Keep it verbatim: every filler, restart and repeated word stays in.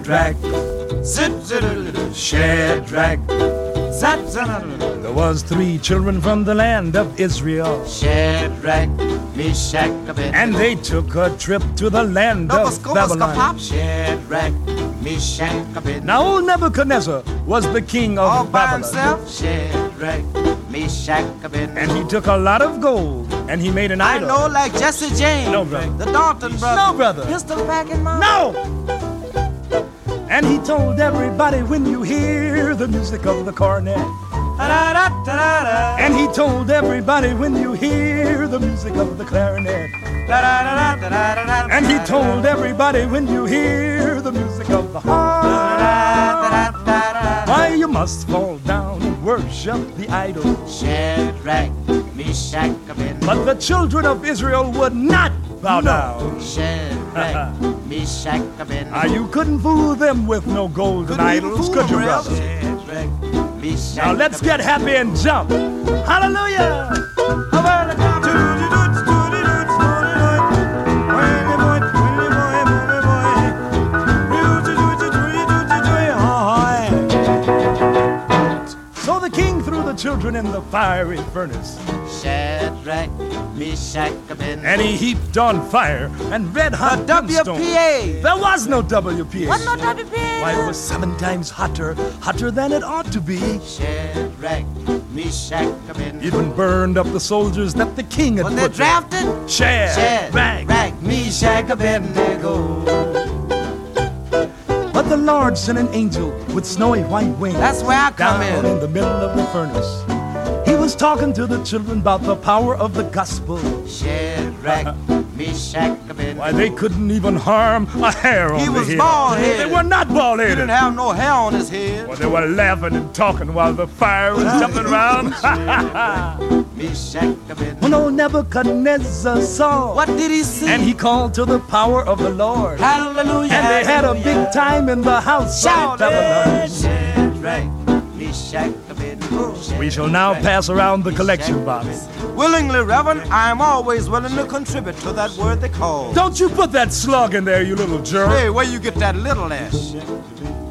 Shadrach, Shadrach, there was three children from the land of Israel. Shadrach, Meshach, and they took a trip to the land of Babylon. Shadrach, Meshach, now old Nebuchadnezzar was the king of all Babylon. by himself. Shadrach, Meshach, and he took a lot of gold and he made an I idol. know, like Jesse James. No, brother. The Dalton brothers. No, brother. Pistol packing mom. No. And he told everybody, when you hear the music of the cornet. And he told everybody, when you hear the music of the clarinet. And he told everybody, when you hear the music of the harp, why you must fall down and worship the idol. Shadrach, Meshach, but the children of Israel would not bow no. down. Shadrach, Meshach, now you couldn't fool them with no golden couldn't idols, could you, brother? Shadrach, Meshach, now let's get happy and jump. Hallelujah! So the king threw the children in the fiery furnace. Shadrach, Meshach, and he heaped on fire and red hot W P A. There was no W P A. What no W P A? Why, it was seven times hotter, hotter than it ought to be. Shadrach, Meshach, even burned up the soldiers that the king had when put they drafted. Shadrach, Meshach, Abednego. But the Lord sent an angel with snowy white wings. That's where I come down in. in the middle of the furnace. He was talking to the children about the power of the gospel. Shadrach, Meshach, Abednego. Why, they couldn't even harm a hair on he the head. He was bald-headed. They were not bald-headed. He didn't have no hair on his head. Well, they were laughing and talking while the fire was jumping around. When old Nebuchadnezzar saw, what did he see? And he called to the power of the Lord. Hallelujah. And they had a big time in the house of Babylon. We shall now pass around the collection box. Willingly, Reverend, I am always willing to contribute to that worthy cause. Don't you put that slug in there, you little jerk. Hey, where you get that little ass?